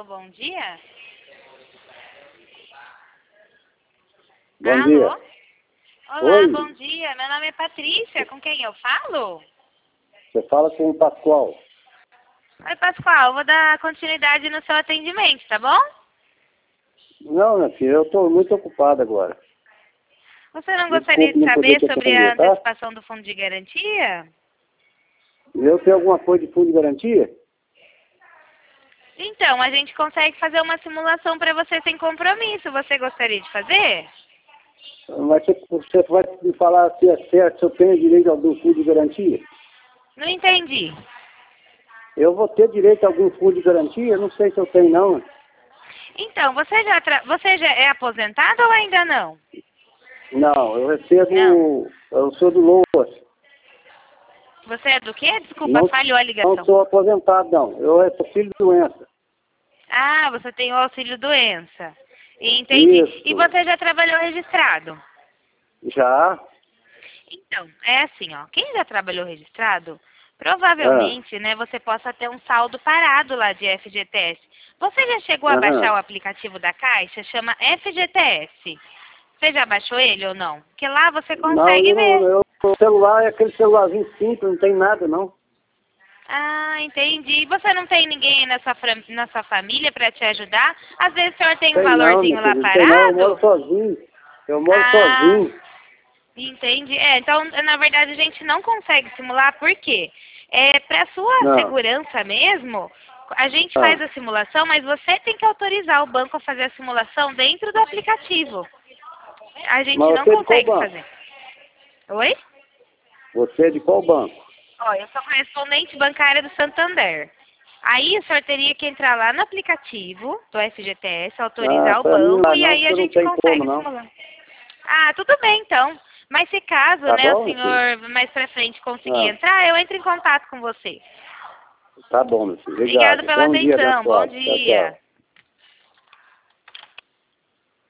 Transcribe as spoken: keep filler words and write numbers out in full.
Alô, bom dia? Bom Alô? dia. Olá, Oi. bom dia. Meu nome é Patrícia. Com quem eu falo? Você fala com o Pascoal. Oi, Pascoal. Vou dar continuidade no seu atendimento, tá bom? Não, minha filha, eu estou muito ocupado agora. Você não Me gostaria desculpe de não poder saber te sobre a atender, tá? antecipação do fundo de garantia? Eu tenho alguma coisa de fundo de garantia? Então, a gente consegue fazer uma simulação para você sem compromisso. Você gostaria de fazer? Mas você, você vai me falar se é certo, se eu tenho direito a algum fundo de garantia? Não entendi. Eu vou ter direito a algum fundo de garantia? Não sei se eu tenho, não. Então, você já, tra... você já é aposentado ou ainda não? Não, eu recebo... Não. Eu sou do Loas. Você é do quê? Desculpa, Não, falhou a não ligação. sou aposentado, não. Eu sou filho de doença. Ah, você tem o auxílio doença. Entendi. Isso. E você já trabalhou registrado? Já? Então, é assim, ó. Quem já trabalhou registrado, Ah, provavelmente, né, você possa ter um saldo parado lá de F G T S. Você já chegou a baixar aham. o aplicativo da Caixa? Chama F G T S. Você já baixou ele ou não? Porque lá você Não, consegue eu não, ver. eu, o celular é aquele celularzinho simples, não tem nada, não. Ah, entendi. E você não tem ninguém na sua, fram- na sua família para te ajudar? Às vezes o senhor tem um Tem não, meu valorzinho lá filho, não tem não. Eu moro parado? sozinho. Eu moro Ah, sozinho. entendi. É, então, na verdade, a gente não consegue simular, por quê? É, para sua Não. segurança mesmo, a gente Ah, faz a simulação, mas você tem que autorizar o banco a fazer a simulação dentro do aplicativo. A gente mas não você é de qual consegue banco? fazer. Oi? Você é de qual banco? Ó, eu sou correspondente bancária do Santander. Aí o senhor teria que entrar lá no aplicativo do F G T S, Ah, autorizar o pra mim banco lá e não, aí a porque não gente tem como, consegue não. simular. Ah, tudo bem então. Mas se caso, Tá né, o bom, meu filho? senhor mais pra frente conseguir Ah, entrar, eu entro em contato com você. tá bom, meu filho. Obrigado Obrigado. pela Bom dia, atenção. Bom abençoado. Tchau, dia. tchau.